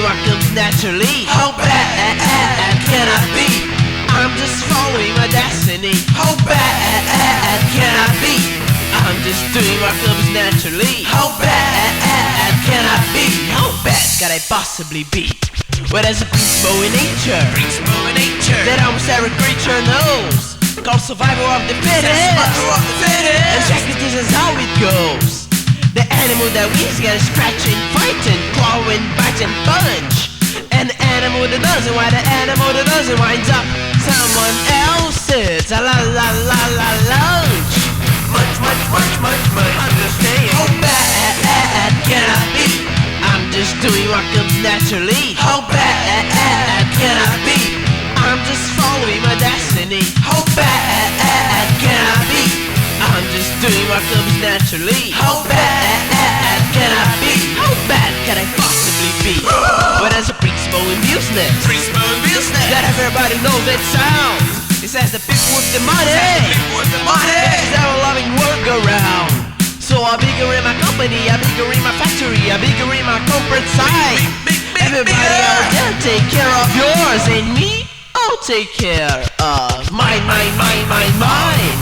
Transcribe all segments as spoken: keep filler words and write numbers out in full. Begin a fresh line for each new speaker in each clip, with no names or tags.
what comes naturally. How bad can I be? I'm just following my destiny. How bad can I be? I'm just doing what comes naturally. How bad can I be? How bad can I possibly be? Well, there's a principle in nature, principle in nature that almost every creature knows, called survival of the fittest. Survival of the fittest. And check it, this is how it goes. The animal that wins gets scratching, fighting, clawing, biting, punch. And the animal that doesn't, why the animal that doesn't winds up someone else's la la la la lunch. Much, much, much, much, much understand. How bad can I be? I'm just doing what comes naturally. How bad can I be? I'm just following my destiny. How bad can I be? I'm just doing what comes naturally. How bad can I be? How bad can I possibly be? But there's a principle in business, principle in business that everybody knows it sounds. It says the people with the money, the people with the money, is our loving workaround. So I bigger in my company, I bigger in my factory, I bigger in my corporate side. Everybody out there take care of yours, and me, I'll take care of mine, mine, mine, mine, mine.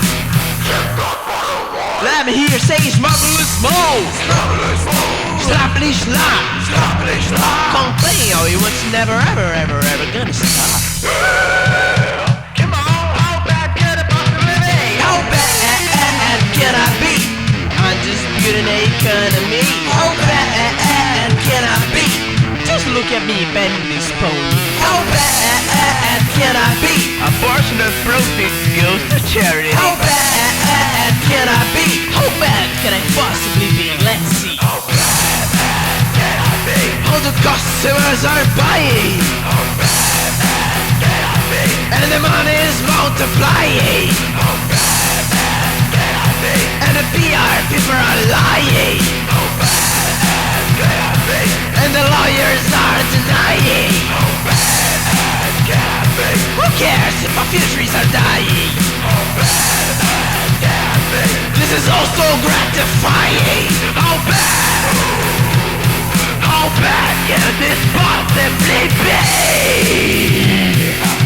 Let me hear say smugglers mode. Slappily slap. Complain all you want, never ever ever ever gonna stop. Come on, how bad can I possibly be? How bad can I be? I'm just building an economy. How bad can I be? Just look at me bending this pony. How bad can I be? A portion of profits goes to charity. How bad can I be? How bad can I possibly be? Let's see. How bad can I be? All the customers are buying. How bad can I be? And the money is multiplying. How bad can I be? And the P R people are lying. How bad can I be? And the lawyers are denying. How bad can I be? Who cares if our futures are dying? How bad can I be? This is also gratifying. How bad? How bad can this possibly be?